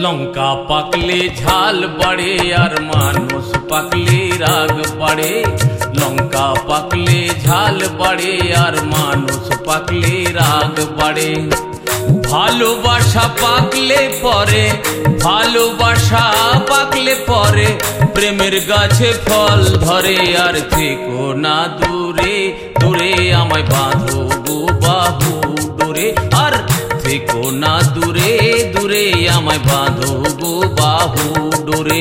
লঙ্কা পাকলে ঝাল বাড়ে আর মানুষ পাকলে রাগ বাড়ে। লঙ্কা পাকলে ঝাল বাড়ে আর মানুষ পাকলে রাগ বাড়ে। ভালোবাসা পাকলে পরে, ভালোবাসা পাকলে পরে প্রেমের গাছে ফল ধরে। আর থেকো না দূরে দূরে আমায় বাঁধো গো বাহু ডোরে। আর থেকো না দূরে দূরে আমায় বাঁধো গো বাহু ডোরে।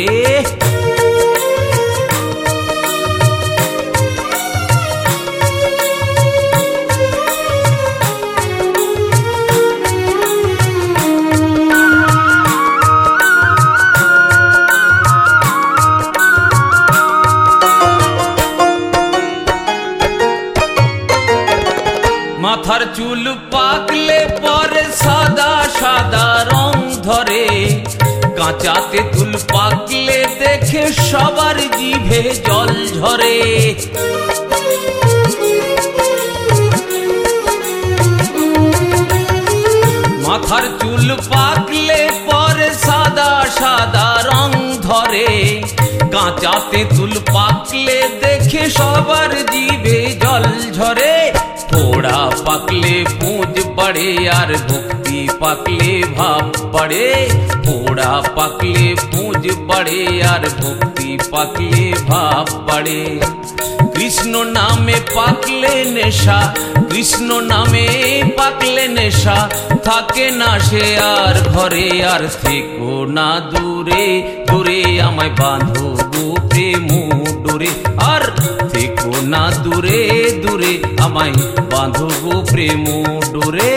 মাথার চুল পাকলে পরে সাদা সাদা রং ধরে। কাঁচা তেঁতুল পাকলে দেখে সবার জিভে জল ঝরে। মাথার চুল পাকলে পরে সাদা সাদা রং ধরে। কাঁচা তেঁতুল পাকলে দেখে সবার জিভে জল ঝরে। পোড়া পাকলে পুঁজ বাড়ে আর ভক্তি পাকলে ভাব বাড়ে। পোড়া পাকলে পুঁজ বাড়ে আর ভক্তি পাকলে ভাব বাড়ে। কৃষ্ণ নামে পাকলে নেশা, কৃষ্ণ নামে পাকলে নেশা থাকে না সে আর ঘরে। আর থেকো না দূরে দূরে আমায় বাঁধো গো প্রেম ডোরে। আর থেকো না দূরে দূরে আমায় বাঁধো গো প্রেম ডোরে।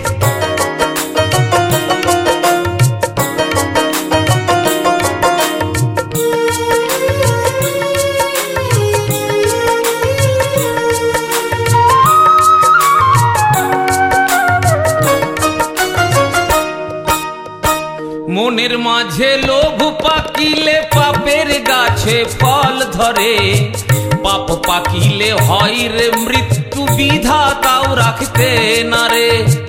মনের মাঝে লোভ পাকিলে পাপের গাছে ফল ধরে। পাপ পাকিলে হয় রে মৃত্যু, বিধাতাও রাখতে না রে।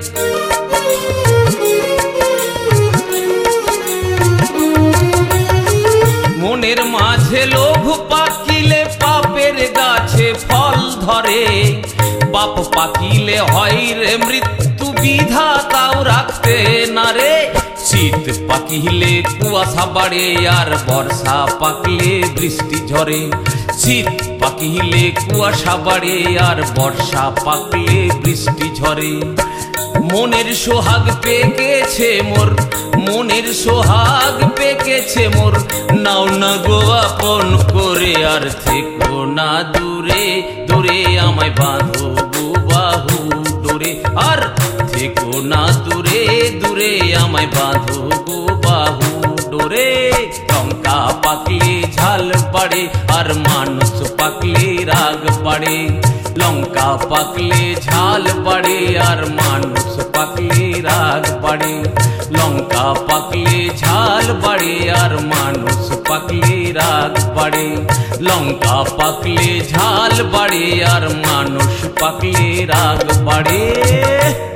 মনের মাঝে লোভ পাকিলে পাপের গাছে ফল ধরে। পাপ পাকিলে হয় রে মৃত্যু, বিধাতাও রাখতে না রে। শীত পাকিলে কুয়াশা বাড়ে আর বর্ষা পাকলে বৃষ্টি ঝরে। শীত পাকিলে কুয়াশা বাড়ে আর বর্ষা পাকলে বৃষ্টি ঝরে। মনের সোহাগ পেকেছে মোর, মনের সোহাগ পেকেছে মোর, নাও না গো আপন করে। আর থেকো না দূরে দূরে আমায় বাঁধো গো বাহু ডোরে। আর থেকো না দূরে দূরে আমায় বাঁধো গো বাহু ডোরে। লঙ্কা পাকলে ঝাল বাড়ে আর মানুষ পাকলে রাগ বাড়ে। লঙ্কা পাকলে ঝাল বাড়ে আর মানুষ পাকলে রাগ বাড়ে। লঙ্কা পাকলে ঝাল বাড়ে আর মানুষ পাকলে রাগ বাড়ে। লঙ্কা পাকলে ঝাল বাড়ে আর মানুষ পাকলে রাগ বাড়ে।